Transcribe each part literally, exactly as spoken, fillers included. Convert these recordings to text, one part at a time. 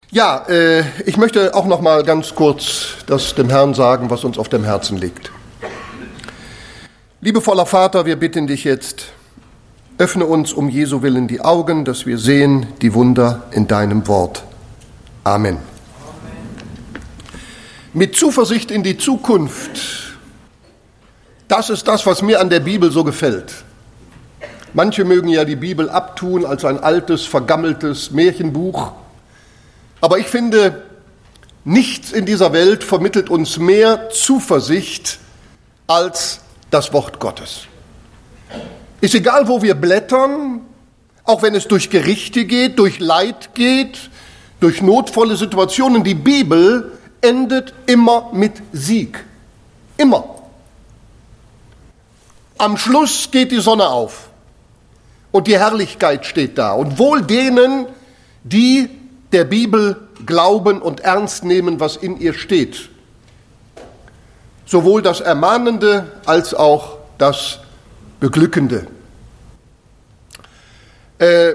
Ja, äh, ich möchte auch noch mal ganz kurz das dem Herrn sagen, was uns auf dem Herzen liegt. Liebevoller Vater, wir bitten dich jetzt, öffne uns um Jesu Willen die Augen, dass wir sehen die Wunder in deinem Wort. Amen. Amen. Mit Zuversicht in die Zukunft, das ist das, was mir an der Bibel so gefällt. Manche mögen ja die Bibel abtun als ein altes, vergammeltes Märchenbuch. Aber ich finde, nichts in dieser Welt vermittelt uns mehr Zuversicht als das Wort Gottes. Ist egal, wo wir blättern, auch wenn es durch Gerichte geht, durch Leid geht, durch notvolle Situationen, die Bibel endet immer mit Sieg. Immer. Am Schluss geht die Sonne auf und die Herrlichkeit steht da. Und wohl denen, die der Bibel glauben und ernst nehmen, was in ihr steht. Sowohl das Ermahnende als auch das Beglückende. Äh,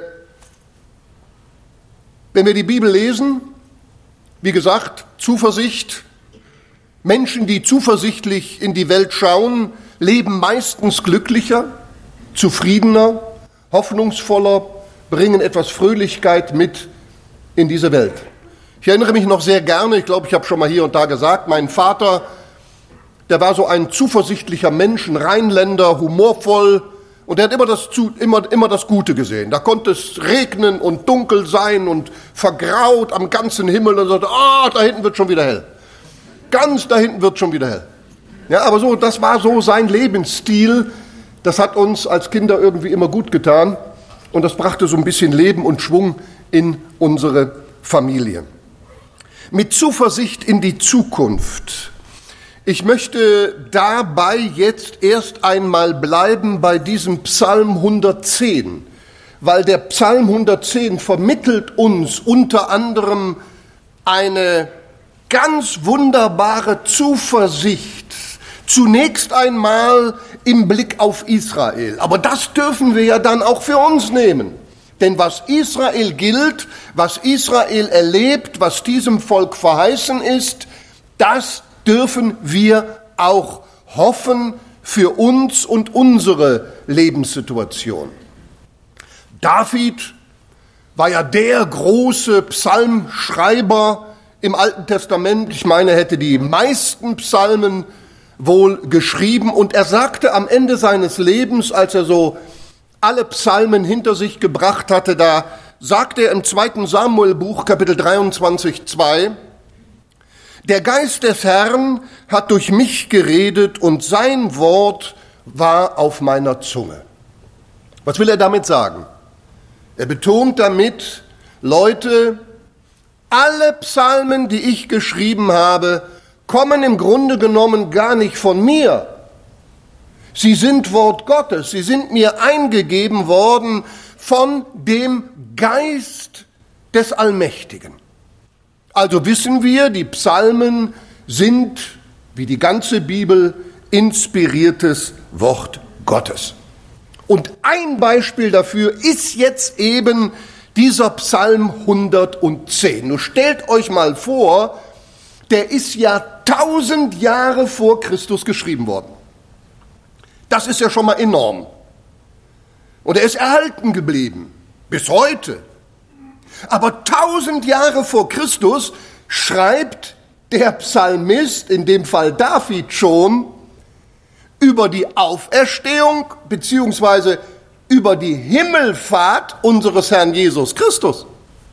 wenn wir die Bibel lesen, wie gesagt, Zuversicht, Menschen, die zuversichtlich in die Welt schauen, leben meistens glücklicher, zufriedener, hoffnungsvoller, bringen etwas Fröhlichkeit mit in diese Welt. Ich erinnere mich noch sehr gerne, ich glaube, ich habe schon mal hier und da gesagt, mein Vater, der war so ein zuversichtlicher Mensch, ein Rheinländer, humorvoll, und er hat immer das, immer, immer das Gute gesehen. Da konnte es regnen und dunkel sein und vergraut am ganzen Himmel, und er sagte, ah, da hinten wird schon wieder hell. Ganz da hinten wird schon wieder hell. Ja, aber so, das war so sein Lebensstil. Das hat uns als Kinder irgendwie immer gut getan, und das brachte so ein bisschen Leben und Schwung in unsere Familie. Mit Zuversicht in die Zukunft. Ich möchte dabei jetzt erst einmal bleiben bei diesem Psalm hundertzehn, weil der Psalm hundertzehn vermittelt uns unter anderem eine ganz wunderbare Zuversicht, zunächst einmal im Blick auf Israel. Aber das dürfen wir ja dann auch für uns nehmen. Denn was Israel gilt, was Israel erlebt, was diesem Volk verheißen ist, das dürfen wir auch hoffen für uns und unsere Lebenssituation. David war ja der große Psalmschreiber im Alten Testament. Ich meine, er hätte die meisten Psalmen wohl geschrieben. Und er sagte am Ende seines Lebens, als er so alle Psalmen hinter sich gebracht hatte, da sagte er im zweiten Samuelbuch, Kapitel dreiundzwanzig, zwei, der Geist des Herrn hat durch mich geredet und sein Wort war auf meiner Zunge. Was will er damit sagen? Er betont damit, Leute, alle Psalmen, die ich geschrieben habe, kommen im Grunde genommen gar nicht von mir. Sie sind Wort Gottes, sie sind mir eingegeben worden von dem Geist des Allmächtigen. Also wissen wir, die Psalmen sind, wie die ganze Bibel, inspiriertes Wort Gottes. Und ein Beispiel dafür ist jetzt eben dieser Psalm hundertzehn. Nun stellt euch mal vor, der ist ja tausend Jahre vor Christus geschrieben worden. Das ist ja schon mal enorm. Und er ist erhalten geblieben, bis heute. Aber tausend Jahre vor Christus schreibt der Psalmist, in dem Fall David schon, über die Auferstehung beziehungsweise über die Himmelfahrt unseres Herrn Jesus Christus.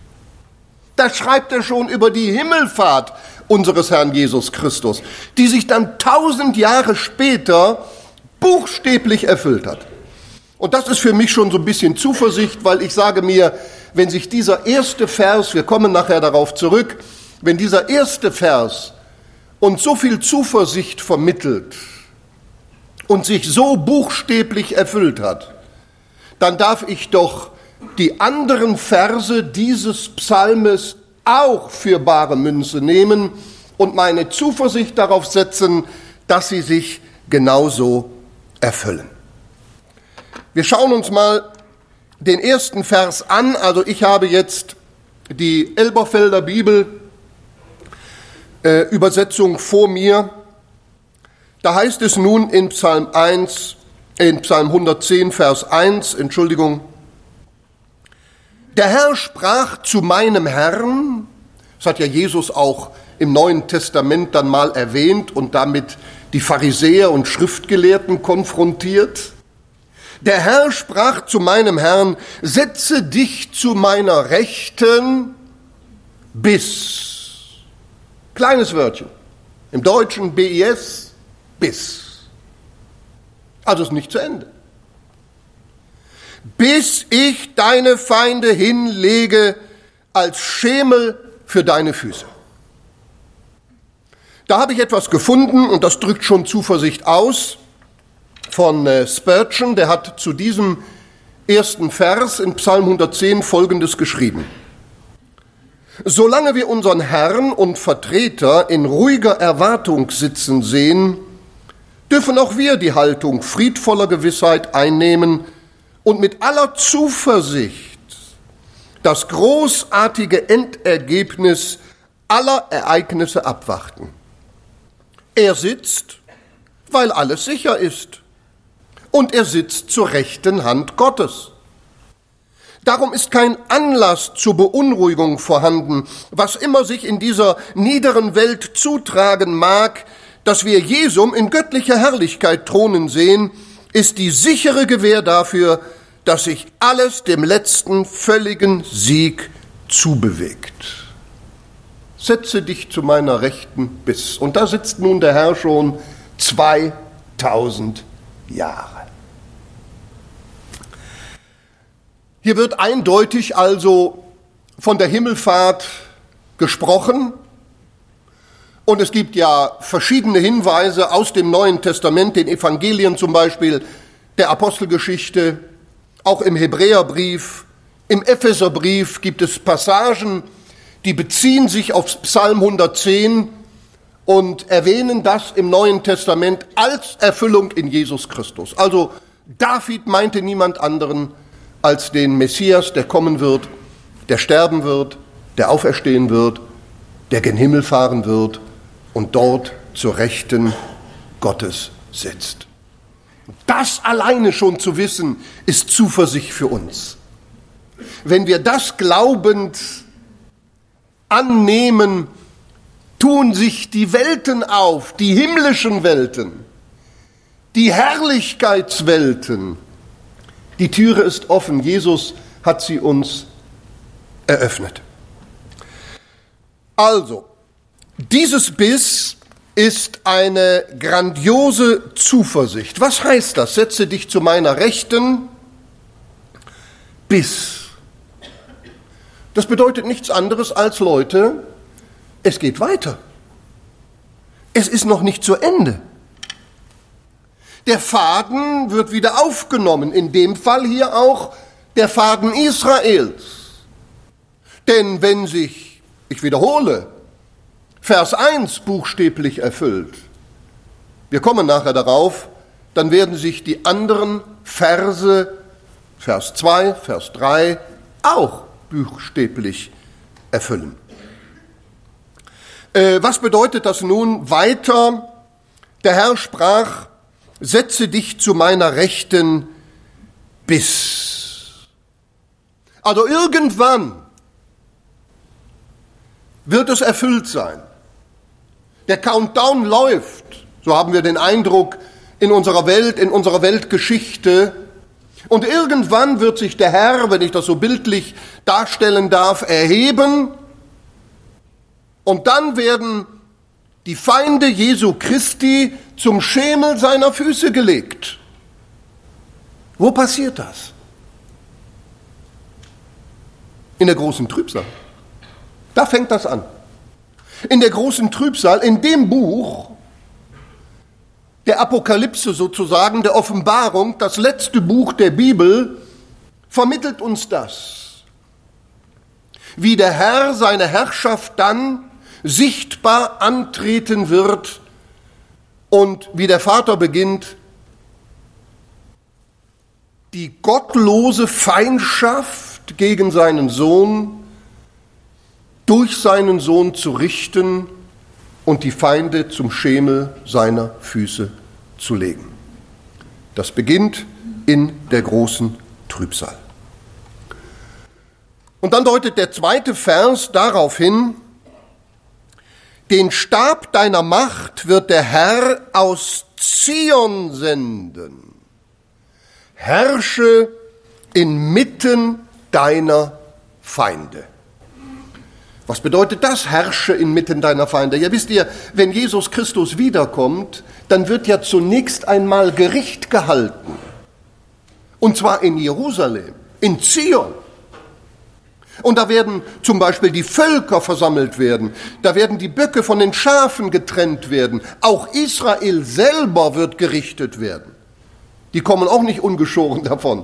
Da schreibt er schon über die Himmelfahrt unseres Herrn Jesus Christus, die sich dann tausend Jahre später buchstäblich erfüllt hat. Und das ist für mich schon so ein bisschen Zuversicht, weil ich sage mir, wenn sich dieser erste Vers, wir kommen nachher darauf zurück, wenn dieser erste Vers uns so viel Zuversicht vermittelt und sich so buchstäblich erfüllt hat, dann darf ich doch die anderen Verse dieses Psalmes auch für bare Münze nehmen und meine Zuversicht darauf setzen, dass sie sich genauso erfüllen. Wir schauen uns mal den ersten Vers an. Also ich habe jetzt die Elberfelder Bibel, äh, Übersetzung vor mir. Da heißt es nun in Psalm eins, in Psalm hundertzehn, Vers eins, Entschuldigung, der Herr sprach zu meinem Herrn, das hat ja Jesus auch im Neuen Testament dann mal erwähnt und damit die Pharisäer und Schriftgelehrten konfrontiert. Der Herr sprach zu meinem Herrn, setze dich zu meiner Rechten bis. Kleines Wörtchen. Im Deutschen B I S, bis. Also ist nicht zu Ende. Bis ich deine Feinde hinlege als Schemel für deine Füße. Da habe ich etwas gefunden, und das drückt schon Zuversicht aus, von Spurgeon, der hat zu diesem ersten Vers in Psalm hundertzehn Folgendes geschrieben. Solange wir unseren Herrn und Vertreter in ruhiger Erwartung sitzen sehen, dürfen auch wir die Haltung friedvoller Gewissheit einnehmen und mit aller Zuversicht das großartige Endergebnis aller Ereignisse abwarten. Er sitzt, weil alles sicher ist. Und er sitzt zur rechten Hand Gottes. Darum ist kein Anlass zur Beunruhigung vorhanden, was immer sich in dieser niederen Welt zutragen mag. Dass wir Jesum in göttlicher Herrlichkeit thronen sehen, ist die sichere Gewähr dafür, dass sich alles dem letzten völligen Sieg zubewegt. Setze dich zu meiner Rechten bis. Und da sitzt nun der Herr schon zweitausend Jahre. Hier wird eindeutig also von der Himmelfahrt gesprochen. Und es gibt ja verschiedene Hinweise aus dem Neuen Testament, den Evangelien zum Beispiel, der Apostelgeschichte, auch im Hebräerbrief, im Epheserbrief gibt es Passagen, die beziehen sich auf Psalm hundertzehn und erwähnen das im Neuen Testament als Erfüllung in Jesus Christus. Also David meinte niemand anderen als den Messias, der kommen wird, der sterben wird, der auferstehen wird, der gen Himmel fahren wird und dort zur Rechten Gottes sitzt. Das alleine schon zu wissen, ist Zuversicht für uns. Wenn wir das glaubend annehmen, tun sich die Welten auf, die himmlischen Welten, die Herrlichkeitswelten. Die Türe ist offen, Jesus hat sie uns eröffnet. Also, dieses Biss ist eine grandiose Zuversicht. Was heißt das? Setze dich zu meiner Rechten bis. Das bedeutet nichts anderes als, Leute, es geht weiter. Es ist noch nicht zu Ende. Der Faden wird wieder aufgenommen, in dem Fall hier auch der Faden Israels. Denn wenn sich, ich wiederhole, Vers eins buchstäblich erfüllt, wir kommen nachher darauf, dann werden sich die anderen Verse, Vers zwei, Vers drei, auch buchstäblich erfüllen. Äh, was bedeutet das nun weiter? Der Herr sprach, setze dich zu meiner Rechten bis. Also irgendwann wird es erfüllt sein. Der Countdown läuft, so haben wir den Eindruck, in unserer Welt, in unserer Weltgeschichte. Und irgendwann wird sich der Herr, wenn ich das so bildlich darstellen darf, erheben. Und dann werden die Feinde Jesu Christi zum Schemel seiner Füße gelegt. Wo passiert das? In der großen Trübsal. Da fängt das an. In der großen Trübsal, in dem Buch der Apokalypse sozusagen, der Offenbarung, das letzte Buch der Bibel, vermittelt uns das. Wie der Herr seine Herrschaft dann sichtbar antreten wird und wie der Vater beginnt, die gottlose Feindschaft gegen seinen Sohn durch seinen Sohn zu richten und die Feinde zum Schemel seiner Füße zu legen. Das beginnt in der großen Trübsal. Und dann deutet der zweite Vers darauf hin: Den Stab deiner Macht wird der Herr aus Zion senden. Herrsche inmitten deiner Feinde. Was bedeutet das, herrsche inmitten deiner Feinde? Ja, wisst ihr, wenn Jesus Christus wiederkommt, dann wird ja zunächst einmal Gericht gehalten. Und zwar in Jerusalem, in Zion. Und da werden zum Beispiel die Völker versammelt werden, da werden die Böcke von den Schafen getrennt werden. Auch Israel selber wird gerichtet werden. Die kommen auch nicht ungeschoren davon.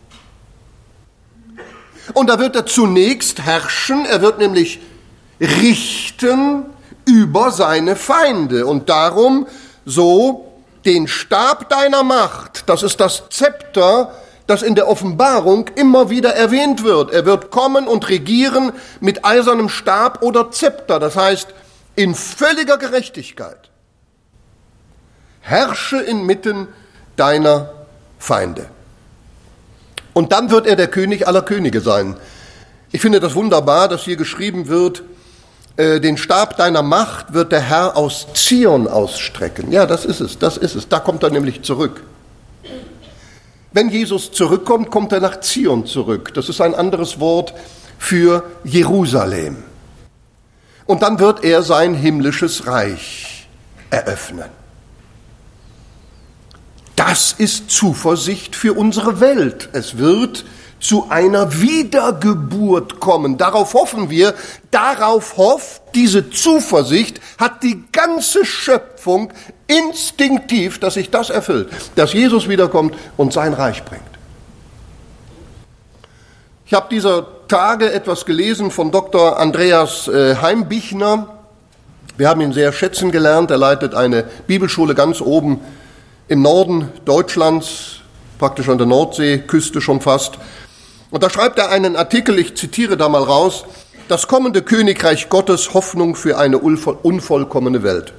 Und da wird er zunächst herrschen, er wird nämlich richten über seine Feinde. Und darum so den Stab deiner Macht, das ist das Zepter, das in der Offenbarung immer wieder erwähnt wird. Er wird kommen und regieren mit eisernem Stab oder Zepter, das heißt in völliger Gerechtigkeit. Herrsche inmitten deiner Feinde. Und dann wird er der König aller Könige sein. Ich finde das wunderbar, dass hier geschrieben wird, äh, den Stab deiner Macht wird der Herr aus Zion ausstrecken. Ja, das ist es, das ist es. Da kommt er nämlich zurück. Wenn Jesus zurückkommt, kommt er nach Zion zurück. Das ist ein anderes Wort für Jerusalem. Und dann wird er sein himmlisches Reich eröffnen. Das ist Zuversicht für unsere Welt. Es wird zu einer Wiedergeburt kommen. Darauf hoffen wir, darauf hofft, diese Zuversicht hat die ganze Schöpfung instinktiv, dass sich das erfüllt, dass Jesus wiederkommt und sein Reich bringt. Ich habe dieser Tage etwas gelesen von Doktor Andreas Heimbichner. Wir haben ihn sehr schätzen gelernt. Er leitet eine Bibelschule ganz oben im Norden Deutschlands, praktisch an der Nordseeküste schon fast. Und da schreibt er einen Artikel, ich zitiere da mal raus: Das kommende Königreich Gottes, Hoffnung für eine unvollkommene Welt.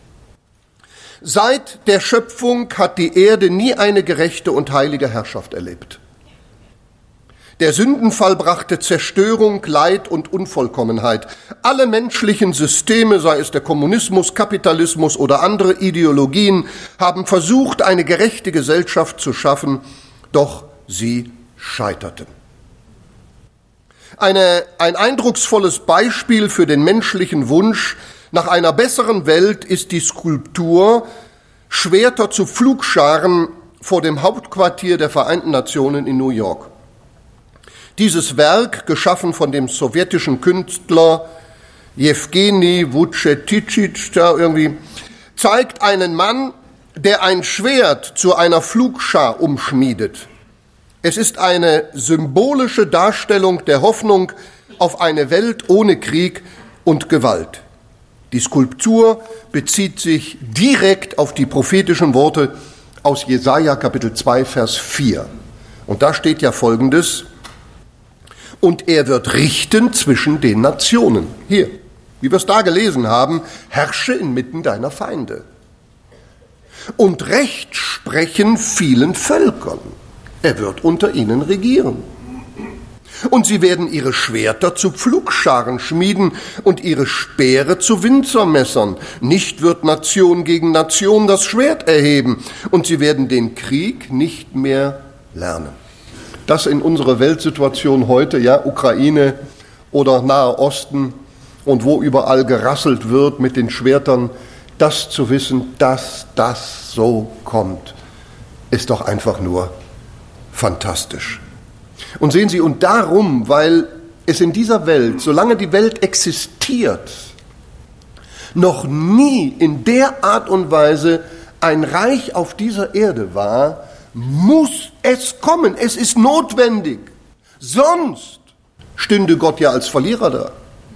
Seit der Schöpfung hat die Erde nie eine gerechte und heilige Herrschaft erlebt. Der Sündenfall brachte Zerstörung, Leid und Unvollkommenheit. Alle menschlichen Systeme, sei es der Kommunismus, Kapitalismus oder andere Ideologien, haben versucht, eine gerechte Gesellschaft zu schaffen, doch sie scheiterten. Eine, ein eindrucksvolles Beispiel für den menschlichen Wunsch nach einer besseren Welt ist die Skulptur Schwerter zu Pflugscharen vor dem Hauptquartier der Vereinten Nationen in New York. Dieses Werk, geschaffen von dem sowjetischen Künstler Jewgeni Wuchetitschitsch, da irgendwie, zeigt einen Mann, der ein Schwert zu einer Pflugschar umschmiedet. Es ist eine symbolische Darstellung der Hoffnung auf eine Welt ohne Krieg und Gewalt. Die Skulptur bezieht sich direkt auf die prophetischen Worte aus Jesaja Kapitel zwei, Vers vier. Und da steht ja Folgendes: Und er wird richten zwischen den Nationen. Hier, wie wir es da gelesen haben, herrsche inmitten deiner Feinde. Und Recht sprechen vielen Völkern. Er wird unter ihnen regieren. Und sie werden ihre Schwerter zu Pflugscharen schmieden und ihre Speere zu Winzermessern. Nicht wird Nation gegen Nation das Schwert erheben, und sie werden den Krieg nicht mehr lernen. Das in unserer Weltsituation heute, ja, Ukraine oder Nahe Osten und wo überall gerasselt wird mit den Schwertern, das zu wissen, dass das so kommt, ist doch einfach nur fantastisch. Und sehen Sie, und darum, weil es in dieser Welt, solange die Welt existiert, noch nie in der Art und Weise ein Reich auf dieser Erde war, muss es kommen. Es ist notwendig. Sonst stünde Gott ja als Verlierer da.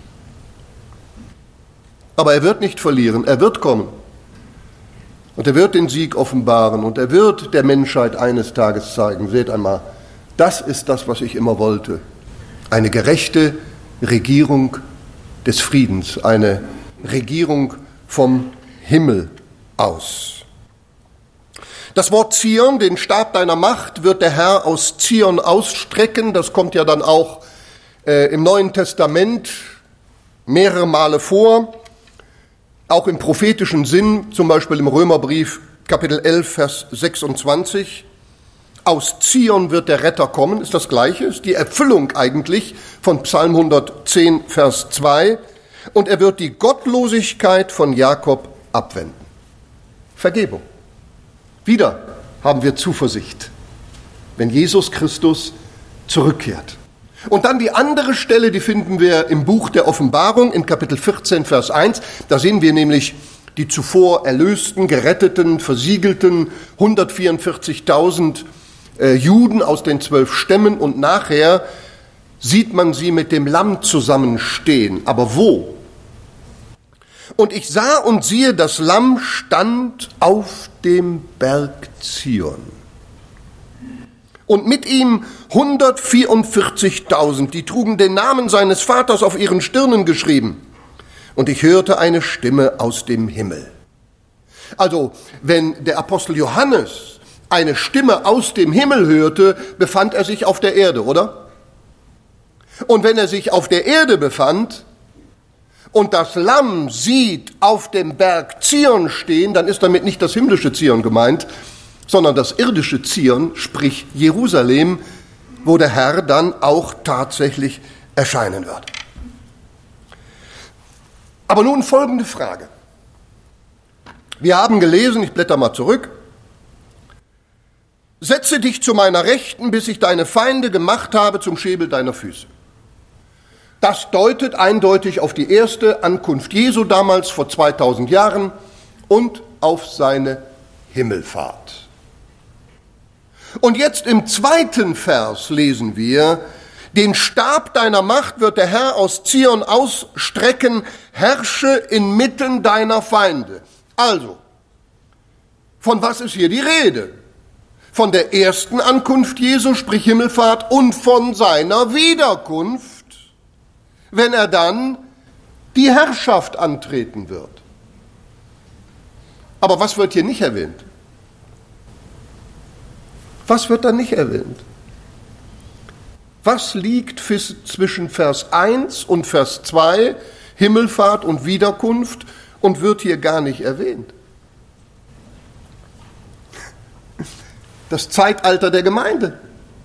Aber er wird nicht verlieren, er wird kommen. Und er wird den Sieg offenbaren und er wird der Menschheit eines Tages zeigen: Seht einmal, das ist das, was ich immer wollte. Eine gerechte Regierung des Friedens, eine Regierung vom Himmel aus. Das Wort Zion, den Stab deiner Macht, wird der Herr aus Zion ausstrecken. Das kommt ja dann auch äh, im Neuen Testament mehrere Male vor, auch im prophetischen Sinn, zum Beispiel im Römerbrief Kapitel elf, Vers sechsundzwanzig. Aus Zion wird der Retter kommen, ist das Gleiche, ist die Erfüllung eigentlich von Psalm hundertzehn, Vers zwei. Und er wird die Gottlosigkeit von Jakob abwenden. Vergebung. Wieder haben wir Zuversicht, wenn Jesus Christus zurückkehrt. Und dann die andere Stelle, die finden wir im Buch der Offenbarung in Kapitel vierzehn, Vers eins. Da sehen wir nämlich die zuvor erlösten, geretteten, versiegelten hundertvierundvierzigtausend äh, Juden aus den zwölf Stämmen. Und nachher sieht man sie mit dem Lamm zusammenstehen. Aber wo? Und ich sah und siehe, das Lamm stand auf dem Berg Zion. Und mit ihm hundertvierundvierzigtausend, die trugen den Namen seines Vaters auf ihren Stirnen geschrieben. Und ich hörte eine Stimme aus dem Himmel. Also, wenn der Apostel Johannes eine Stimme aus dem Himmel hörte, befand er sich auf der Erde, oder? Und wenn er sich auf der Erde befand und das Lamm sieht auf dem Berg Zion stehen, dann ist damit nicht das himmlische Zion gemeint, sondern das irdische Zion, sprich Jerusalem, wo der Herr dann auch tatsächlich erscheinen wird. Aber nun folgende Frage. Wir haben gelesen, ich blätter mal zurück, setze dich zu meiner Rechten, bis ich deine Feinde gemacht habe zum Schemel deiner Füße. Das deutet eindeutig auf die erste Ankunft Jesu damals vor zweitausend Jahren und auf seine Himmelfahrt. Und jetzt im zweiten Vers lesen wir, den Stab deiner Macht wird der Herr aus Zion ausstrecken, herrsche inmitten deiner Feinde. Also, von was ist hier die Rede? Von der ersten Ankunft Jesu, sprich Himmelfahrt, und von seiner Wiederkunft, wenn er dann die Herrschaft antreten wird. Aber was wird hier nicht erwähnt? Was wird da nicht erwähnt? Was liegt zwischen Vers eins und Vers zwei, Himmelfahrt und Wiederkunft, und wird hier gar nicht erwähnt? Das Zeitalter der Gemeinde.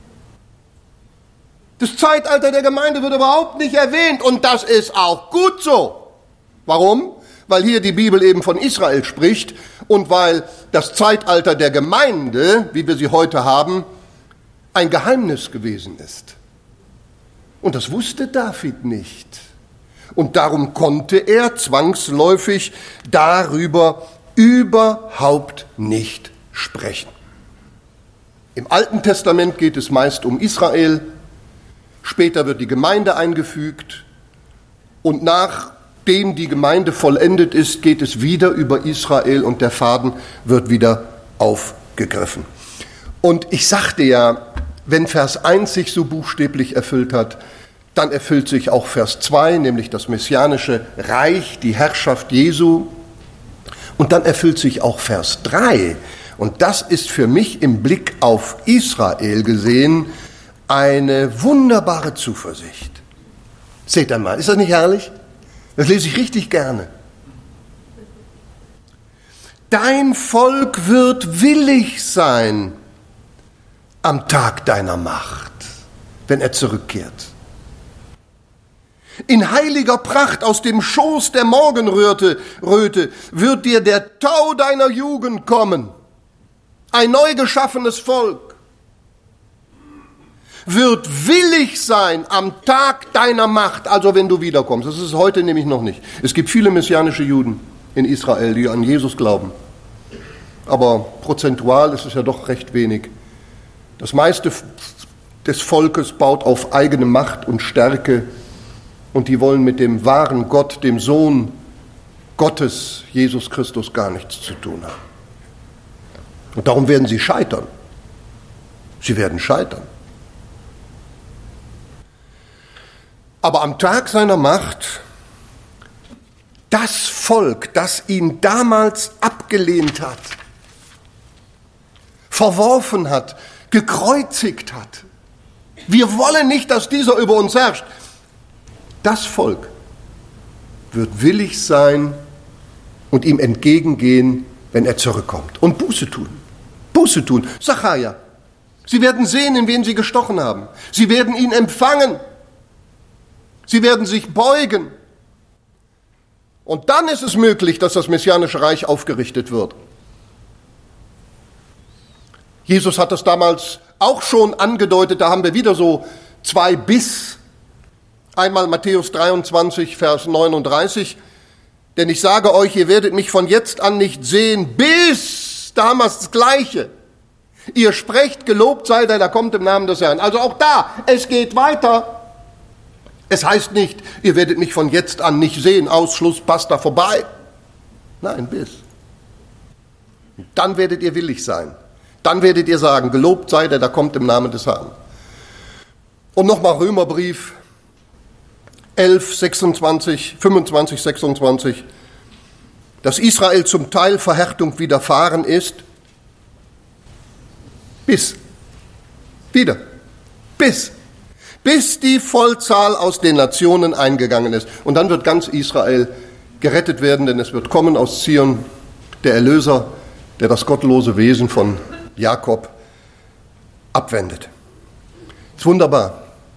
Das Zeitalter der Gemeinde wird überhaupt nicht erwähnt, und das ist auch gut so. Warum? Weil hier die Bibel eben von Israel spricht und weil das Zeitalter der Gemeinde, wie wir sie heute haben, ein Geheimnis gewesen ist. Und das wusste David nicht. Und darum konnte er zwangsläufig darüber überhaupt nicht sprechen. Im Alten Testament geht es meist um Israel, später wird die Gemeinde eingefügt und nachdem die Gemeinde vollendet ist, geht es wieder über Israel und der Faden wird wieder aufgegriffen. Und ich sagte ja, wenn Vers eins sich so buchstäblich erfüllt hat, dann erfüllt sich auch Vers zwei, nämlich das messianische Reich, die Herrschaft Jesu. Und dann erfüllt sich auch Vers drei. Und das ist für mich im Blick auf Israel gesehen eine wunderbare Zuversicht. Seht einmal, ist das nicht herrlich? Das lese ich richtig gerne. Dein Volk wird willig sein am Tag deiner Macht, wenn er zurückkehrt. In heiliger Pracht aus dem Schoß der Morgenröte Röte wird dir der Tau deiner Jugend kommen. Ein neu geschaffenes Volk wird willig sein am Tag deiner Macht, also wenn du wiederkommst. Das ist heute nämlich noch nicht. Es gibt viele messianische Juden in Israel, die an Jesus glauben. Aber prozentual ist es ja doch recht wenig. Das meiste des Volkes baut auf eigene Macht und Stärke und die wollen mit dem wahren Gott, dem Sohn Gottes, Jesus Christus, gar nichts zu tun haben. Und darum werden sie scheitern. Sie werden scheitern. Aber am Tag seiner Macht das Volk, das ihn damals abgelehnt hat, verworfen hat, gekreuzigt hat. Wir wollen nicht, dass dieser über uns herrscht. Das Volk wird willig sein und ihm entgegengehen, wenn er zurückkommt. Und Buße tun. Buße tun. Sacharja. Sie werden sehen, in wen sie gestochen haben. Sie werden ihn empfangen. Sie werden sich beugen. Und dann ist es möglich, dass das messianische Reich aufgerichtet wird. Jesus hat das damals auch schon angedeutet, da haben wir wieder so zwei Bis. Einmal Matthäus dreiundzwanzig, Vers neununddreißig. Denn ich sage euch, ihr werdet mich von jetzt an nicht sehen, bis, da haben wir das Gleiche. Ihr sprecht, gelobt sei der, der kommt im Namen des Herrn. Also auch da, es geht weiter. Es heißt nicht, ihr werdet mich von jetzt an nicht sehen, Ausschluss, basta, vorbei. Nein, bis. Dann werdet ihr willig sein. Dann werdet ihr sagen, gelobt sei der, der kommt im Namen des Herrn. Und nochmal Römerbrief elf, sechsundzwanzig, fünfundzwanzig, sechsundzwanzig. Dass Israel zum Teil Verhärtung widerfahren ist, bis, wieder, bis, bis die Vollzahl aus den Nationen eingegangen ist. Und dann wird ganz Israel gerettet werden, denn es wird kommen aus Zion der Erlöser, der das gottlose Wesen von Jakob abwendet. Ist wunderbar.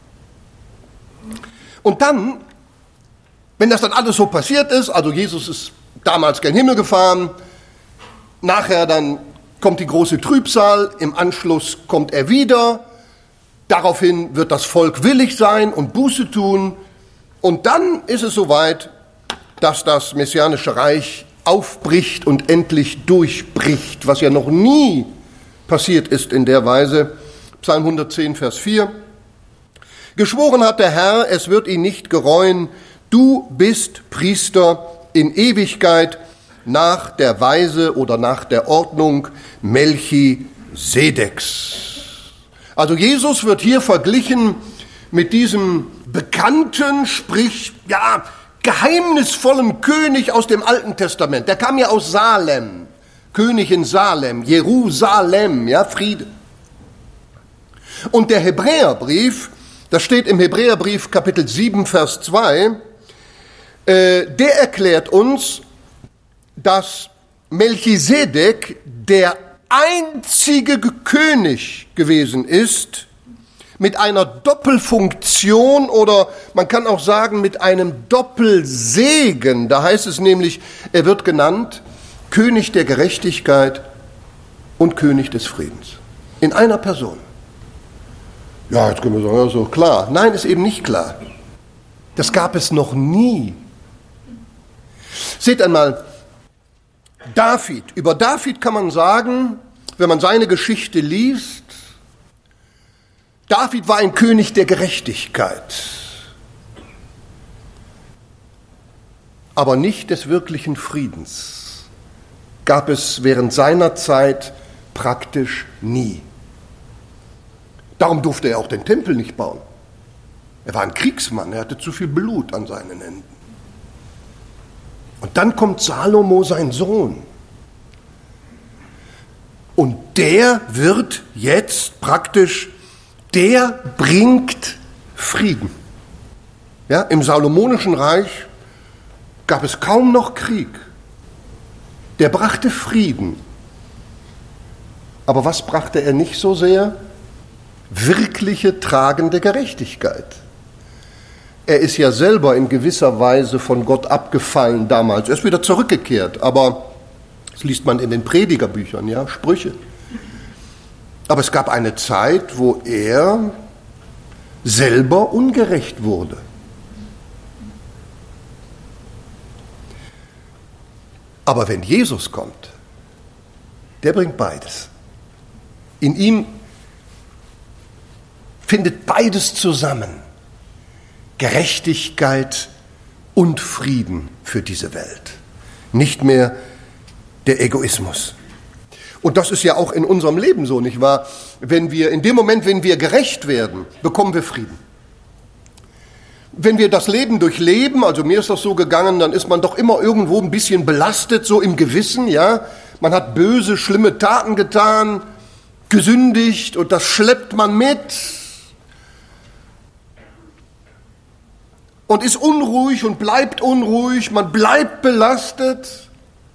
Und dann, wenn das dann alles so passiert ist, also Jesus ist damals gen Himmel gefahren, nachher dann kommt die große Trübsal, im Anschluss kommt er wieder, daraufhin wird das Volk willig sein und Buße tun und dann ist es soweit, dass das messianische Reich aufbricht und endlich durchbricht, was ja noch nie passiert ist in der Weise. Psalm hundertzehn, Vers vier. Geschworen hat der Herr, es wird ihn nicht gereuen, du bist Priester in Ewigkeit nach der Weise oder nach der Ordnung Melchisedeks. Also Jesus wird hier verglichen mit diesem bekannten, sprich, ja, geheimnisvollen König aus dem Alten Testament. Der kam ja aus Salem, König in Salem, Jerusalem, ja, Friede. Und der Hebräerbrief, das steht im Hebräerbrief Kapitel sieben, Vers zwei, äh, der erklärt uns, dass Melchisedek der einzige König gewesen ist mit einer Doppelfunktion oder man kann auch sagen mit einem Doppelsegen. Da heißt es nämlich, er wird genannt König der Gerechtigkeit und König des Friedens. In einer Person. Ja, jetzt können wir sagen, ja, so klar. Nein, ist eben nicht klar. Das gab es noch nie. Seht einmal, David. Über David kann man sagen, wenn man seine Geschichte liest, David war ein König der Gerechtigkeit, aber nicht des wirklichen Friedens. Gab es während seiner Zeit praktisch nie. Darum durfte er auch den Tempel nicht bauen. Er war ein Kriegsmann, er hatte zu viel Blut an seinen Händen. Und dann kommt Salomo, sein Sohn. Und der wird jetzt praktisch, der bringt Frieden. Ja, im Salomonischen Reich gab es kaum noch Krieg. Der brachte Frieden. Aber was brachte er nicht so sehr? Wirkliche tragende Gerechtigkeit. Er ist ja selber in gewisser Weise von Gott abgefallen damals. Er ist wieder zurückgekehrt, aber das liest man in den Predigerbüchern, ja, Sprüche. Aber es gab eine Zeit, wo er selber ungerecht wurde. Aber wenn Jesus kommt, der bringt beides. In ihm findet beides zusammen. Gerechtigkeit und Frieden für diese Welt. Nicht mehr der Egoismus. Und das ist ja auch in unserem Leben so, nicht wahr? Wenn wir, in dem Moment, wenn wir gerecht werden, bekommen wir Frieden. wenn wir das Leben durchleben, also mir ist das so gegangen, dann ist man doch immer irgendwo ein bisschen belastet, so im Gewissen, ja. Man hat böse, schlimme Taten getan, gesündigt und das schleppt man mit und ist unruhig und bleibt unruhig, man bleibt belastet.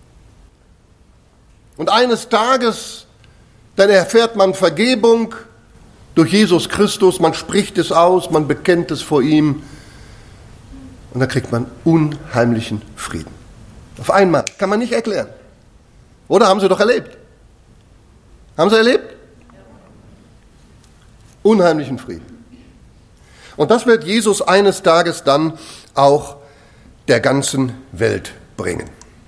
Und eines Tages, dann erfährt man Vergebung durch Jesus Christus, man spricht es aus, man bekennt es vor ihm und dann kriegt man unheimlichen Frieden. Auf einmal, kann man nicht erklären. Oder haben Sie doch erlebt? Haben Sie erlebt? Unheimlichen Frieden. Und das wird Jesus eines Tages dann auch der ganzen Welt bringen.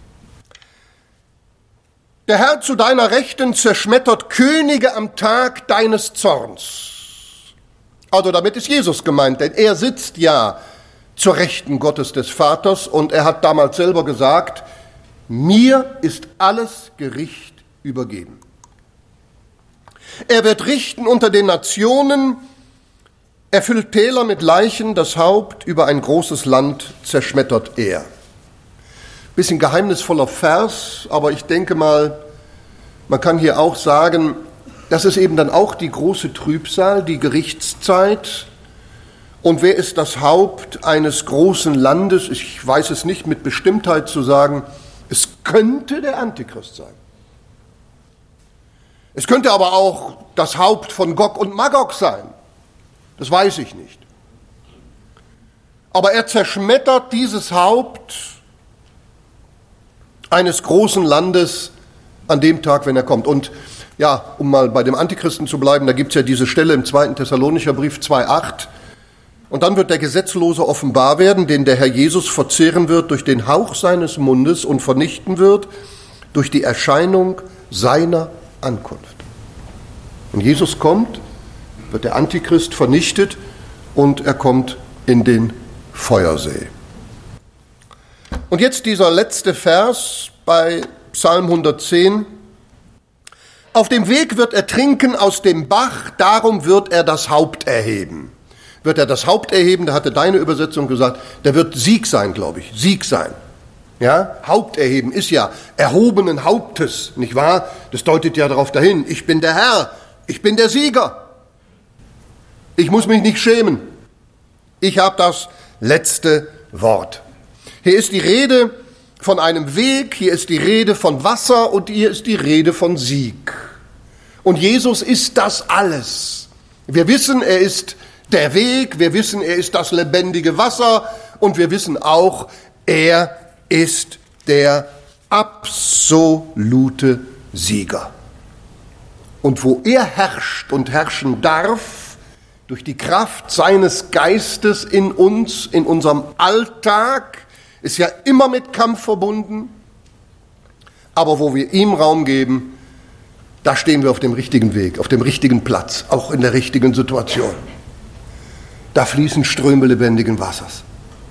Der Herr zu deiner Rechten zerschmettert Könige am Tag deines Zorns. Also damit ist Jesus gemeint, denn er sitzt ja zur Rechten Gottes des Vaters und er hat damals selber gesagt, mir ist alles Gericht übergeben. Er wird richten unter den Nationen, er füllt Täler mit Leichen, das Haupt über ein großes Land zerschmettert er. Bisschen geheimnisvoller Vers, aber ich denke mal, man kann hier auch sagen, das ist eben dann auch die große Trübsal, die Gerichtszeit. Und wer ist das Haupt eines großen Landes? Ich weiß es nicht mit Bestimmtheit zu sagen. Es könnte der Antichrist sein. Es könnte aber auch das Haupt von Gog und Magog sein. Das weiß ich nicht. Aber er zerschmettert dieses Haupt eines großen Landes an dem Tag, wenn er kommt. Und ja, um mal bei dem Antichristen zu bleiben, da gibt es ja diese Stelle im zweiten Thessalonicher Brief zwei acht. Und dann wird der Gesetzlose offenbar werden, den der Herr Jesus verzehren wird durch den Hauch seines Mundes und vernichten wird durch die Erscheinung seiner Ankunft. Und Jesus kommt, wird der Antichrist vernichtet und er kommt in den Feuersee. Und jetzt dieser letzte Vers bei Psalm hundertzehn. Auf dem Weg wird er trinken aus dem Bach, darum wird er das Haupt erheben. Wird er das Haupt erheben, da hatte deine Übersetzung gesagt, der wird Sieg sein, glaube ich, Sieg sein. Ja, Haupt erheben ist ja erhobenen Hauptes, nicht wahr? Das deutet ja darauf dahin, ich bin der Herr, ich bin der Sieger. Ich muss mich nicht schämen. Ich habe das letzte Wort. Hier ist die Rede von einem Weg, hier ist die Rede von Wasser und hier ist die Rede von Sieg. Und Jesus ist das alles. Wir wissen, er ist der Weg, wir wissen, er ist das lebendige Wasser und wir wissen auch, er ist der absolute Sieger. Und wo er herrscht und herrschen darf, durch die Kraft seines Geistes in uns, in unserem Alltag, ist ja immer mit Kampf verbunden, aber wo wir ihm Raum geben, da stehen wir auf dem richtigen Weg, auf dem richtigen Platz, auch in der richtigen Situation. Da fließen Ströme lebendigen Wassers.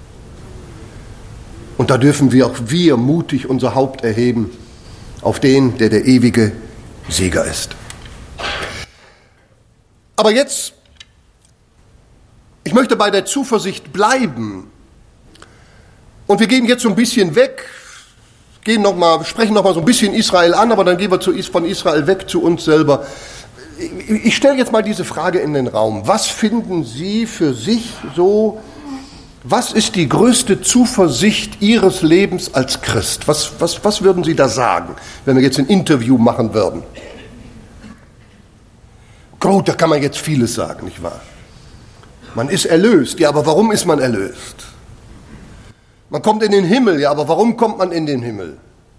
Und da dürfen wir auch wir mutig unser Haupt erheben auf den, der der ewige Sieger ist. Aber jetzt, ich möchte bei der Zuversicht bleiben. Und wir gehen jetzt so ein bisschen weg, gehen noch mal, sprechen noch mal so ein bisschen Israel an, aber dann gehen wir zu, von Israel weg zu uns selber. Ich, ich stelle jetzt mal diese Frage in den Raum. Was finden Sie für sich so, was ist die größte Zuversicht Ihres Lebens als Christ? Was, was, was würden Sie da sagen, wenn wir jetzt ein Interview machen würden? Gut, da kann man jetzt vieles sagen, nicht wahr? Man ist erlöst, ja, aber warum ist man erlöst? Man kommt in den Himmel, ja, aber warum kommt man in den Himmel?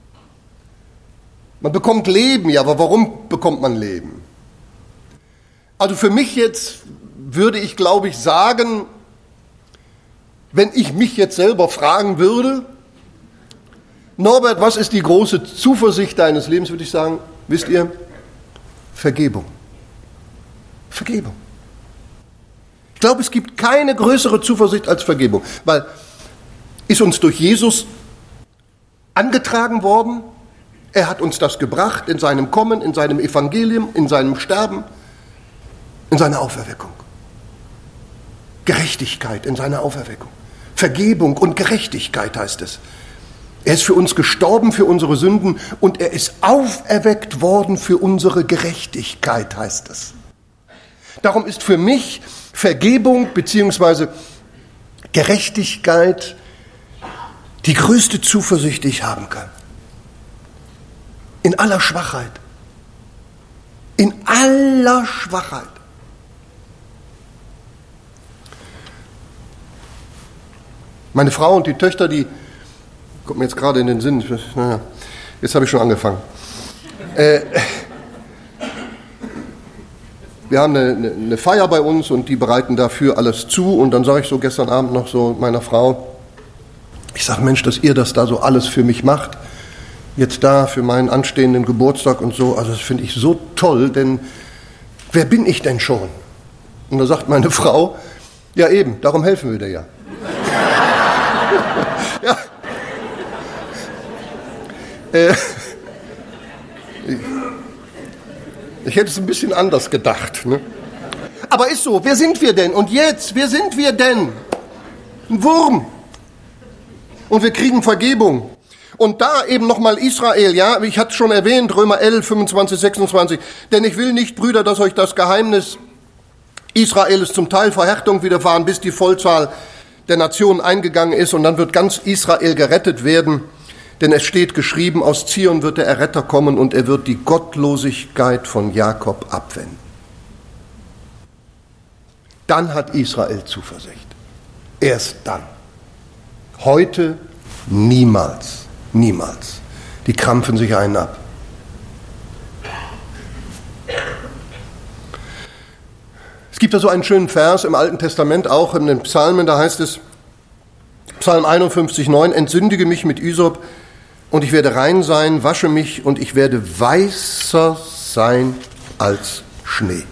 Man bekommt Leben, ja, aber warum bekommt man Leben? Also für mich jetzt würde ich, glaube ich, sagen, wenn ich mich jetzt selber fragen würde, Norbert, was ist die große Zuversicht deines Lebens, würde ich sagen, wisst ihr, Vergebung. Vergebung. Ich glaube, es gibt keine größere Zuversicht als Vergebung, weil ist uns durch Jesus angetragen worden, er hat uns das gebracht in seinem Kommen, in seinem Evangelium, in seinem Sterben, in seiner Auferweckung. Gerechtigkeit in seiner Auferweckung. Vergebung und Gerechtigkeit heißt es. Er ist für uns gestorben, für unsere Sünden, und er ist auferweckt worden für unsere Gerechtigkeit, heißt es. Darum ist für mich Vergebung bzw. Gerechtigkeit die größte Zuversicht, die ich haben kann. In aller Schwachheit. In aller Schwachheit. Meine Frau und die Töchter, die, kommt mir jetzt gerade in den Sinn, naja, jetzt habe ich schon angefangen. Äh, wir haben eine, eine, eine Feier bei uns und die bereiten dafür alles zu, und dann sage ich so gestern Abend noch so meiner Frau, ich sage, Mensch, dass ihr das da so alles für mich macht, jetzt da für meinen anstehenden Geburtstag und so, also das finde ich so toll, denn wer bin ich denn schon? Und da sagt meine Frau, ja eben, darum helfen wir dir ja. Ja. Äh, ich, ich hätte es ein bisschen anders gedacht. Ne? Aber ist so, wer sind wir denn? Und jetzt, wer sind wir denn? Ein Wurm. Und wir kriegen Vergebung. Und da eben nochmal Israel, ja, ich hatte es schon erwähnt, Römer elf, fünfundzwanzig, sechsundzwanzig. Denn ich will nicht, Brüder, dass euch das Geheimnis Israels zum Teil Verhärtung widerfahren, bis die Vollzahl der Nationen eingegangen ist, und dann wird ganz Israel gerettet werden, denn es steht geschrieben, aus Zion wird der Erretter kommen und er wird die Gottlosigkeit von Jakob abwenden. Dann hat Israel Zuversicht. Erst dann. Heute niemals, niemals. Die krampfen sich einen ab. Es gibt da so einen schönen Vers im Alten Testament, auch in den Psalmen, da heißt es, Psalm einundfünfzig, neun, entsündige mich mit Ysop und ich werde rein sein, wasche mich und ich werde weißer sein als Schnee.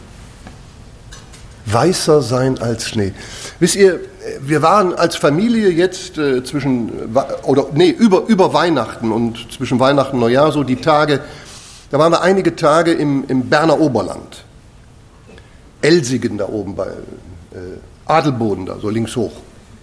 Weißer sein als Schnee. Wisst ihr, wir waren als Familie jetzt äh, zwischen, oder nee, über, über Weihnachten und zwischen Weihnachten und Neujahr, so die Tage, da waren wir einige Tage im, im Berner Oberland. Elsigen da oben bei äh, Adelboden, da so links hoch.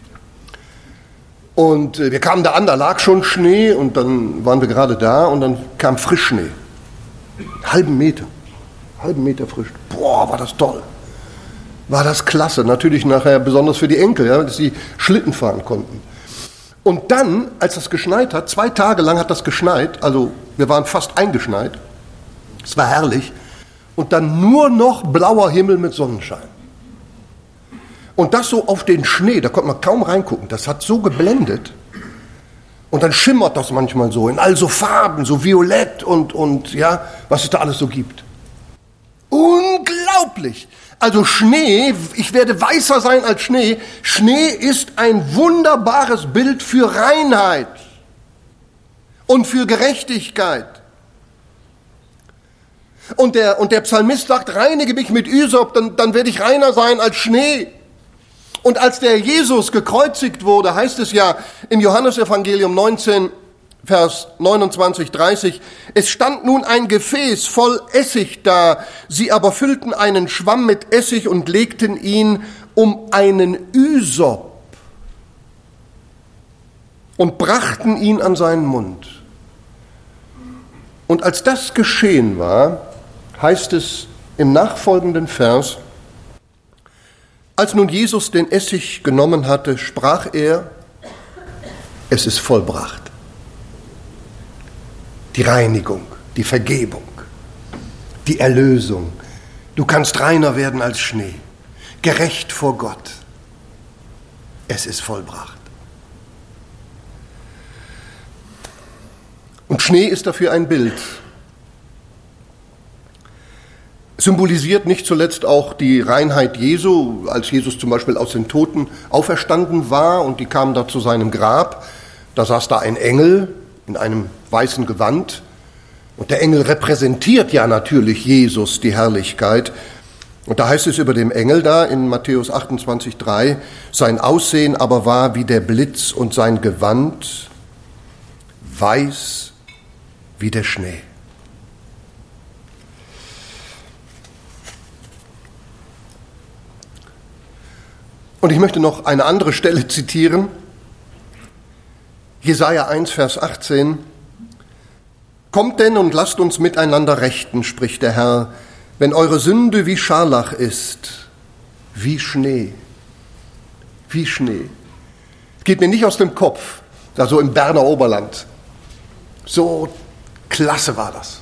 Und äh, wir kamen da an, da lag schon Schnee und dann waren wir gerade da und dann kam Frischschnee. Halben Meter, halben Meter frisch. Boah, war das toll. War das klasse. Natürlich nachher besonders für die Enkel, ja, dass sie Schlitten fahren konnten. Und dann, als das geschneit hat, zwei Tage lang hat das geschneit, also wir waren fast eingeschneit, es war herrlich, und dann nur noch blauer Himmel mit Sonnenschein. Und das so auf den Schnee, da konnte man kaum reingucken, das hat so geblendet. Und dann schimmert das manchmal so in all so Farben, so violett und, und ja, was es da alles so gibt. Unglaublich! Also Schnee, ich werde weißer sein als Schnee. Schnee ist ein wunderbares Bild für Reinheit und für Gerechtigkeit. Und der, und der Psalmist sagt, reinige mich mit Ysop, dann, dann werde ich reiner sein als Schnee. Und als der Jesus gekreuzigt wurde, heißt es ja im Johannesevangelium neunzehn, Vers neunundzwanzig, dreißig, es stand nun ein Gefäß voll Essig da, sie aber füllten einen Schwamm mit Essig und legten ihn um einen Ysop und brachten ihn an seinen Mund. Und als das geschehen war, heißt es im nachfolgenden Vers, als nun Jesus den Essig genommen hatte, sprach er, es ist vollbracht. Die Reinigung, die Vergebung, die Erlösung. Du kannst reiner werden als Schnee, gerecht vor Gott. Es ist vollbracht. Und Schnee ist dafür ein Bild. Symbolisiert nicht zuletzt auch die Reinheit Jesu, als Jesus zum Beispiel aus den Toten auferstanden war und die kamen da zu seinem Grab. Da saß da ein Engel in einem weißen Gewand. Und der Engel repräsentiert ja natürlich Jesus, die Herrlichkeit. Und da heißt es über dem Engel da in Matthäus achtundzwanzig, drei, sein Aussehen aber war wie der Blitz und sein Gewand weiß wie der Schnee. Und ich möchte noch eine andere Stelle zitieren, Jesaja eins, Vers achtzehn. Kommt denn und lasst uns miteinander rechten, spricht der Herr, wenn eure Sünde wie Scharlach ist, wie Schnee, wie Schnee. Geht mir nicht aus dem Kopf, da so im Berner Oberland. So klasse war das.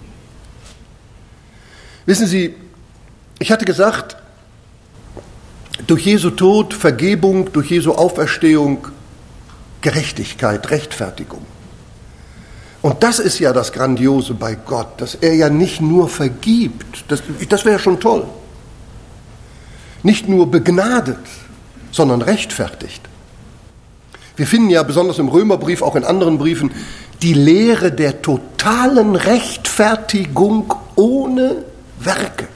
Wissen Sie, ich hatte gesagt, durch Jesu Tod, Vergebung, durch Jesu Auferstehung, Gerechtigkeit, Rechtfertigung. Und das ist ja das Grandiose bei Gott, dass er ja nicht nur vergibt, das, das wäre schon toll, nicht nur begnadet, sondern rechtfertigt. Wir finden ja besonders im Römerbrief, auch in anderen Briefen, die Lehre der totalen Rechtfertigung ohne Werke.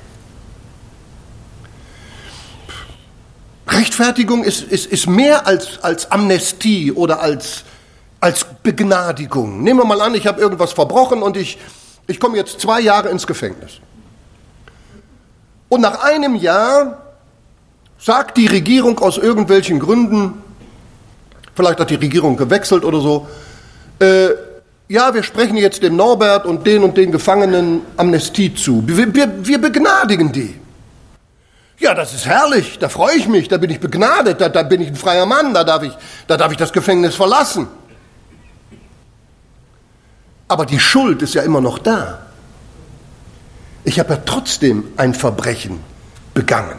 Rechtfertigung ist, ist, ist mehr als, als Amnestie oder als, als Begnadigung. Nehmen wir mal an, ich habe irgendwas verbrochen und ich, ich komme jetzt zwei Jahre ins Gefängnis. Und nach einem Jahr sagt die Regierung aus irgendwelchen Gründen, vielleicht hat die Regierung gewechselt oder so, äh, ja, wir sprechen jetzt dem Norbert und den und den Gefangenen Amnestie zu. Wir, wir, wir begnadigen die. Ja, das ist herrlich, da freue ich mich, da bin ich begnadet, da, da bin ich ein freier Mann, da darf ich, da darf ich das Gefängnis verlassen. Aber die Schuld ist ja immer noch da. Ich habe ja trotzdem ein Verbrechen begangen.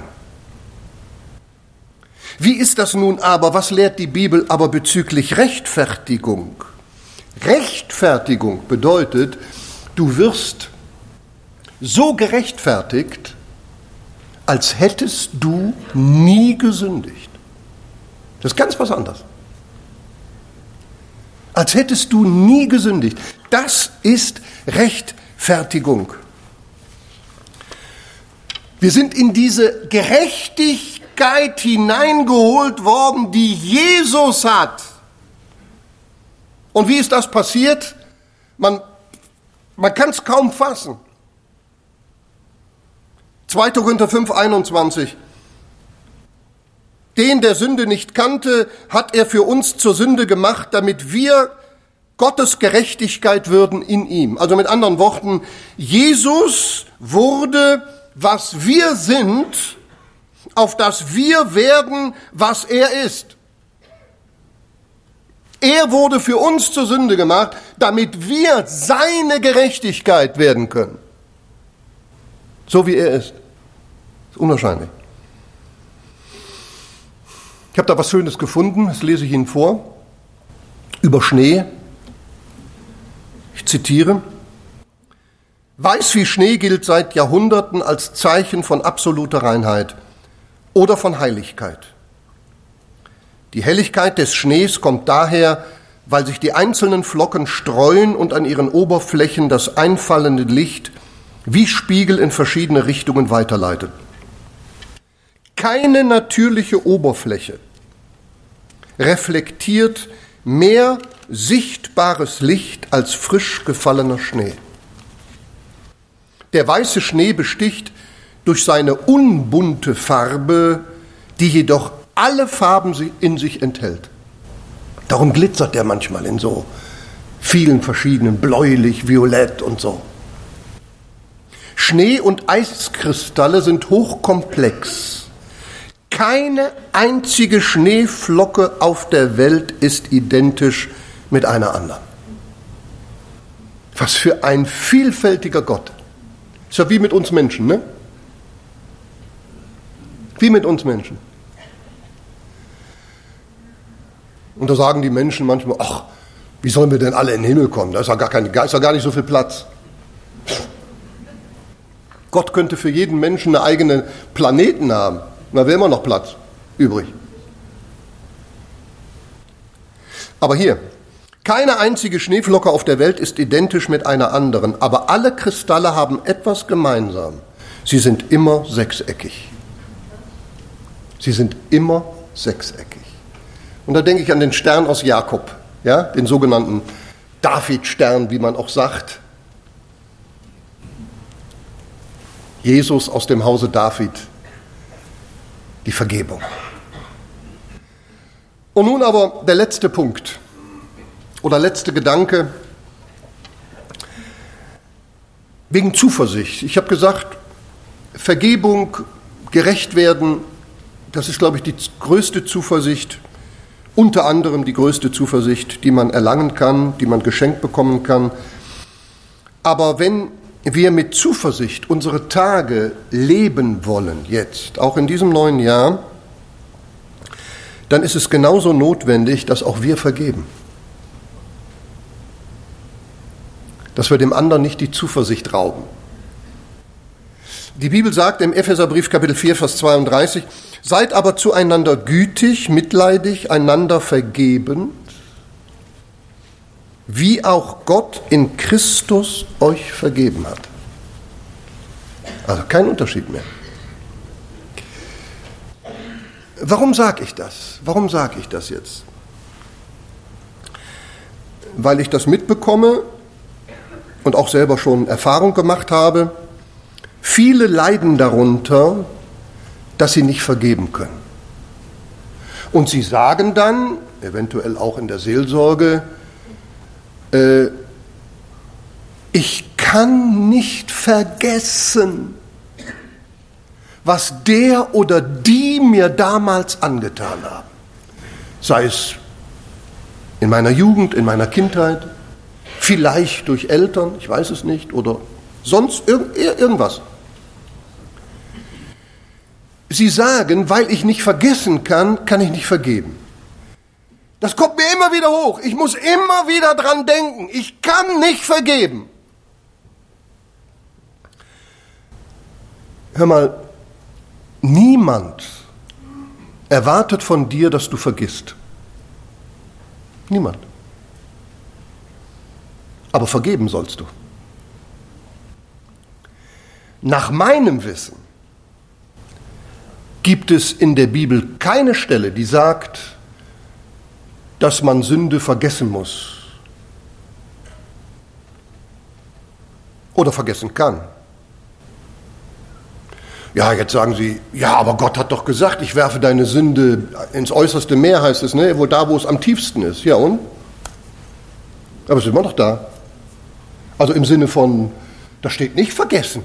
Wie ist das nun aber, was lehrt die Bibel aber bezüglich Rechtfertigung? Rechtfertigung bedeutet, du wirst so gerechtfertigt, als hättest du nie gesündigt. Das ist ganz was anderes. Als hättest du nie gesündigt. Das ist Rechtfertigung. Wir sind in diese Gerechtigkeit hineingeholt worden, die Jesus hat. Und wie ist das passiert? Man, man kann es kaum fassen. zweiter Korinther fünf, einundzwanzig. Den, der Sünde nicht kannte, hat er für uns zur Sünde gemacht, damit wir Gottes Gerechtigkeit würden in ihm. Also mit anderen Worten, Jesus wurde, was wir sind, auf das wir werden, was er ist. Er wurde für uns zur Sünde gemacht, damit wir seine Gerechtigkeit werden können. So wie er ist. Das ist unwahrscheinlich. Ich habe da was Schönes gefunden, das lese ich Ihnen vor, über Schnee. Ich zitiere: Weiß wie Schnee gilt seit Jahrhunderten als Zeichen von absoluter Reinheit oder von Heiligkeit. Die Helligkeit des Schnees kommt daher, weil sich die einzelnen Flocken streuen und an ihren Oberflächen das einfallende Licht wie Spiegel in verschiedene Richtungen weiterleitet. Keine natürliche Oberfläche reflektiert mehr sichtbares Licht als frisch gefallener Schnee. Der weiße Schnee besticht durch seine unbunte Farbe, die jedoch alle Farben in sich enthält. Darum glitzert der manchmal in so vielen verschiedenen, bläulich, violett und so. Schnee- und Eiskristalle sind hochkomplex. Keine einzige Schneeflocke auf der Welt ist identisch mit einer anderen. Was für ein vielfältiger Gott. Ist ja wie mit uns Menschen, ne? Wie mit uns Menschen. Und da sagen die Menschen manchmal, ach, wie sollen wir denn alle in den Himmel kommen? Da ist ja gar, kein, ist ja gar nicht so viel Platz. Gott könnte für jeden Menschen einen eigenen Planeten haben. Da wäre immer noch Platz übrig. Aber hier, keine einzige Schneeflocke auf der Welt ist identisch mit einer anderen, aber alle Kristalle haben etwas gemeinsam. Sie sind immer sechseckig. Sie sind immer sechseckig. Und da denke ich an den Stern aus Jakob, ja, den sogenannten David-Stern, wie man auch sagt. Jesus aus dem Hause David. Die Vergebung. Und nun aber der letzte Punkt. Oder letzter Gedanke, wegen Zuversicht. Ich habe gesagt, Vergebung, gerecht werden, das ist, glaube ich, die größte Zuversicht, unter anderem die größte Zuversicht, die man erlangen kann, die man geschenkt bekommen kann. Aber wenn wir mit Zuversicht unsere Tage leben wollen, jetzt, auch in diesem neuen Jahr, dann ist es genauso notwendig, dass auch wir vergeben. Dass wir dem anderen nicht die Zuversicht rauben. Die Bibel sagt im Epheserbrief Kapitel vier, Vers zweiunddreißig, seid aber zueinander gütig, mitleidig, einander vergebend, wie auch Gott in Christus euch vergeben hat. Also kein Unterschied mehr. Warum sage ich das? Warum sage ich das jetzt? Weil ich das mitbekomme und auch selber schon Erfahrung gemacht habe. Viele leiden darunter, dass sie nicht vergeben können. Und sie sagen dann, eventuell auch in der Seelsorge, äh, ich kann nicht vergessen, was der oder die mir damals angetan haben. Sei es in meiner Jugend, in meiner Kindheit, vielleicht durch Eltern, ich weiß es nicht, oder sonst irg- irgendwas. Sie sagen, weil ich nicht vergessen kann, kann ich nicht vergeben. Das kommt mir immer wieder hoch. Ich muss immer wieder dran denken. Ich kann nicht vergeben. Hör mal, niemand erwartet von dir, dass du vergisst. Niemand. Aber vergeben sollst du. Nach meinem Wissen gibt es in der Bibel keine Stelle, die sagt, dass man Sünde vergessen muss oder vergessen kann. Ja, jetzt sagen Sie, ja, aber Gott hat doch gesagt, ich werfe deine Sünde ins äußerste Meer, heißt es, ne? Wo da, wo es am tiefsten ist. Ja, und? Aber es ist immer noch da. Also im Sinne von, da steht nicht vergessen.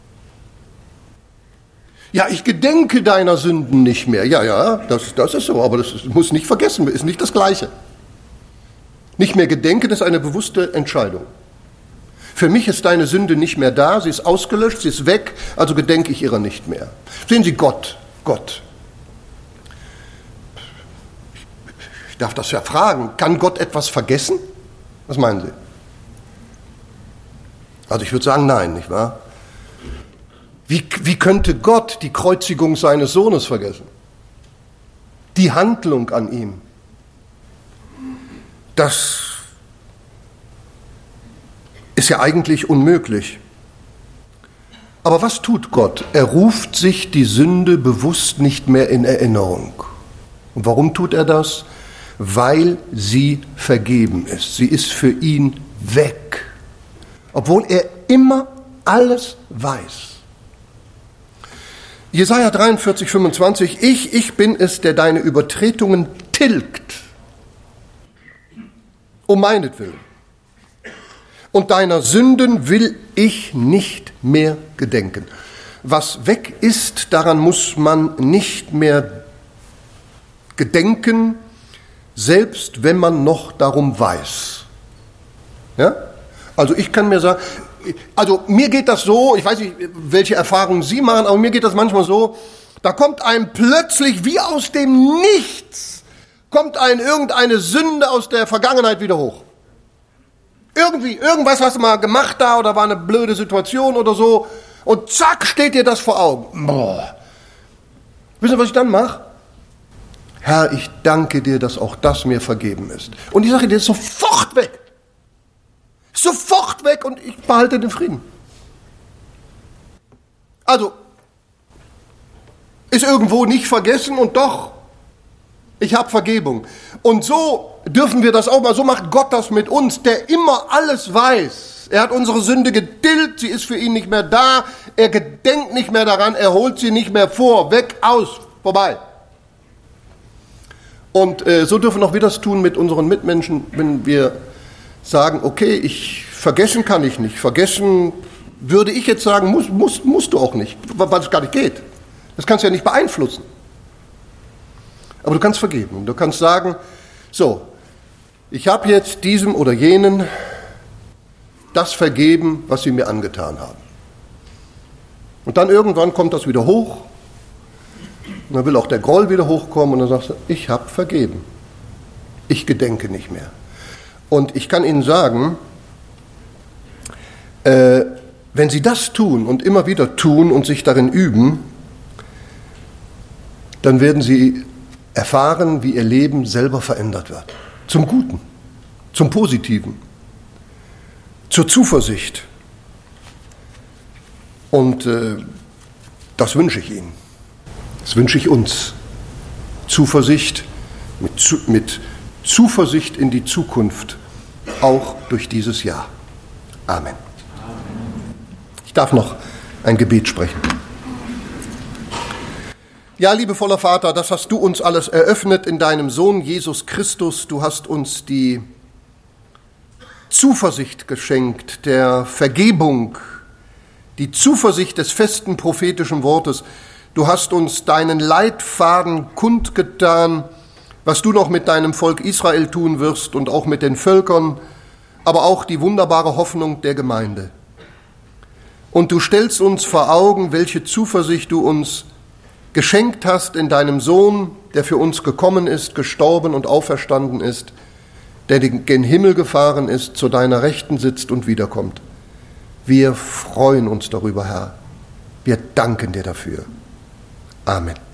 Ja, ich gedenke deiner Sünden nicht mehr. Ja, ja, das, das ist so, aber das ist, muss nicht vergessen, ist nicht das Gleiche. Nicht mehr gedenken ist eine bewusste Entscheidung. Für mich ist deine Sünde nicht mehr da, sie ist ausgelöscht, sie ist weg, also gedenke ich ihrer nicht mehr. Sehen Sie, Gott, Gott. Ich darf das ja fragen, kann Gott etwas vergessen? Was meinen Sie? Also ich würde sagen, nein, nicht wahr? Wie, wie könnte Gott die Kreuzigung seines Sohnes vergessen? Die Handlung an ihm. Das ist ja eigentlich unmöglich. Aber was tut Gott? Er ruft sich die Sünde bewusst nicht mehr in Erinnerung. Und warum tut er das? Weil sie vergeben ist. Sie ist für ihn weg. Obwohl er immer alles weiß. Jesaja dreiundvierzig, fünfundzwanzig, ich, ich bin es, der deine Übertretungen tilgt, um meinetwillen. Und deiner Sünden will ich nicht mehr gedenken. Was weg ist, daran muss man nicht mehr gedenken, selbst wenn man noch darum weiß. Ja? Also ich kann mir sagen, also mir geht das so, ich weiß nicht, welche Erfahrungen Sie machen, aber mir geht das manchmal so, da kommt einem plötzlich wie aus dem Nichts, kommt einem irgendeine Sünde aus der Vergangenheit wieder hoch. Irgendwie, irgendwas hast du mal gemacht da oder war eine blöde Situation oder so und zack, steht dir das vor Augen. Boah. Wissen Sie, was ich dann mache? Herr, ich danke dir, dass auch das mir vergeben ist. Und die Sache, die ist sofort weg. Sofort weg und ich behalte den Frieden. Also, ist irgendwo nicht vergessen und doch, ich habe Vergebung. Und so dürfen wir das auch mal, so macht Gott das mit uns, der immer alles weiß. Er hat unsere Sünde getilgt, sie ist für ihn nicht mehr da, er gedenkt nicht mehr daran, er holt sie nicht mehr vor, weg, aus, vorbei. Und äh, so dürfen auch wir das tun mit unseren Mitmenschen, wenn wir sagen, okay, ich vergessen kann ich nicht. Vergessen würde ich jetzt sagen, muss, musst, musst du auch nicht, weil es gar nicht geht. Das kannst du ja nicht beeinflussen. Aber du kannst vergeben. Du kannst sagen, so, ich habe jetzt diesem oder jenen das vergeben, was sie mir angetan haben. Und dann irgendwann kommt das wieder hoch. Und dann will auch der Groll wieder hochkommen und dann sagst du, ich habe vergeben. Ich gedenke nicht mehr. Und ich kann Ihnen sagen, äh, wenn Sie das tun und immer wieder tun und sich darin üben, dann werden Sie erfahren, wie Ihr Leben selber verändert wird. Zum Guten, zum Positiven, zur Zuversicht. Und äh, das wünsche ich Ihnen. Das wünsche ich uns. Zuversicht, mit, zu, mit Zuversicht in die Zukunft, auch durch dieses Jahr. Amen. Ich darf noch ein Gebet sprechen. Ja, liebevoller Vater, das hast du uns alles eröffnet in deinem Sohn Jesus Christus. Du hast uns die Zuversicht geschenkt, der Vergebung, die Zuversicht des festen prophetischen Wortes. Du hast uns deinen Leitfaden kundgetan, was du noch mit deinem Volk Israel tun wirst und auch mit den Völkern, aber auch die wunderbare Hoffnung der Gemeinde. Und du stellst uns vor Augen, welche Zuversicht du uns geschenkt hast in deinem Sohn, der für uns gekommen ist, gestorben und auferstanden ist, der gen Himmel gefahren ist, zu deiner Rechten sitzt und wiederkommt. Wir freuen uns darüber, Herr. Wir danken dir dafür. Amen.